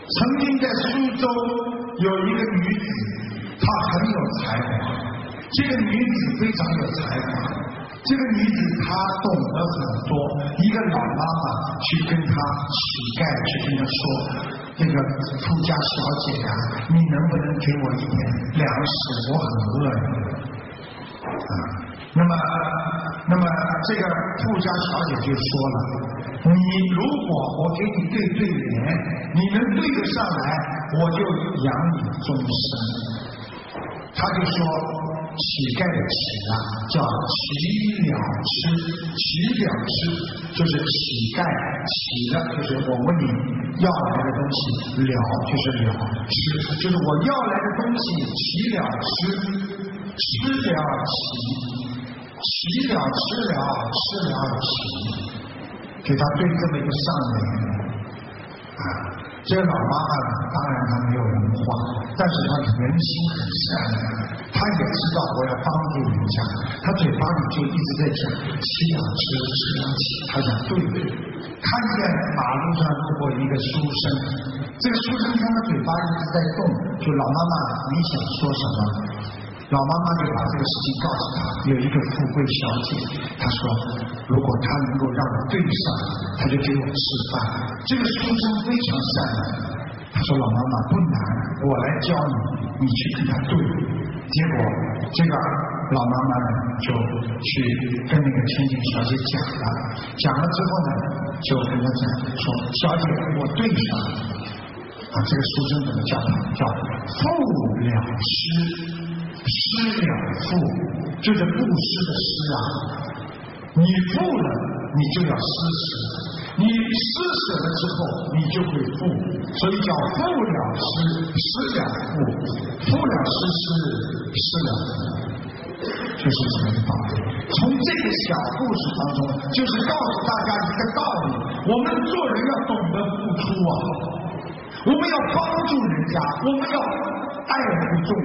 曾经在苏州有一个女子，她很有才华，这个女子非常有才华，这个女子她懂得很多。一个老妈妈去跟她乞丐去跟她说，那个富家小姐呀，你能不能给我一点粮食？我很饿啊。那么这个富家小姐就说了，你如果我给你对联，你能对得上来，我就养你终身。他就说乞丐的乞啊，叫乞了吃，乞了吃就是乞丐，乞了就是我问你要来的东西，了就是了，吃就是我要来的东西，乞了吃，吃了乞。乞了吃了吃了乞，给他对这么一个上联啊。这个老妈妈当然她没有文化，但是她人心很善良，她也知道我要帮助人家，她嘴巴里就一直在讲乞了吃，吃了乞，她想对。看见马路上路过一个书生，这个书生看他嘴巴一直在动，就老妈妈你想说什么？老妈妈就把这个事情告诉他，有一个富贵小姐，她说如果她能够让我对上，她就给我吃饭。这个书生非常善良，他说老妈妈不难，我来教你，你去跟他对。结果这个老妈妈呢就去跟那个千金小姐讲了之后呢，就跟她讲说，小姐我对上了啊。这个书生怎么叫他？叫富了诗，施了富，就是布施的施啊。你富了，你就要施舍；你施舍了之后，你就会富，所以叫富了施，施了富，富了施，施了富，就是这么一个道理。从这个小故事当中，就是告诉大家一个道理：我们做人要懂得付出啊，我们要帮助人家，我们要爱护众